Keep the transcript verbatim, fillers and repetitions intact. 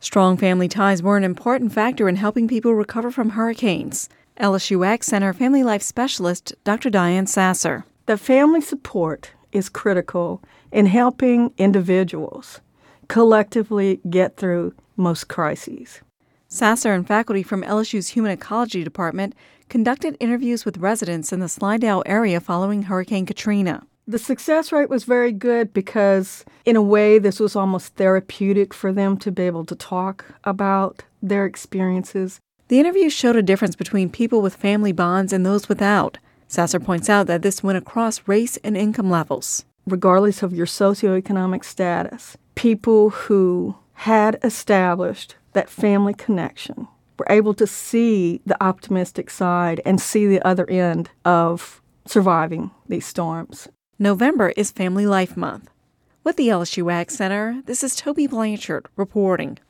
Strong family ties were an important factor in helping people recover from hurricanes. L S U A C C Center Family Life Specialist Doctor Diane Sasser. The family support is critical in helping individuals collectively get through most crises. Sasser and faculty from L S U's Human Ecology Department conducted interviews with residents in the Slidell area following Hurricane Katrina. The success rate was very good because, in a way, this was almost therapeutic for them to be able to talk about their experiences. The interviews showed a difference between people with family bonds and those without. Sasser points out that this went across race and income levels. Regardless of your socioeconomic status, people who had established that family connection were able to see the optimistic side and see the other end of surviving these storms. November is Family Life Month. With the L S U A C C Center, this is Toby Blanchard reporting.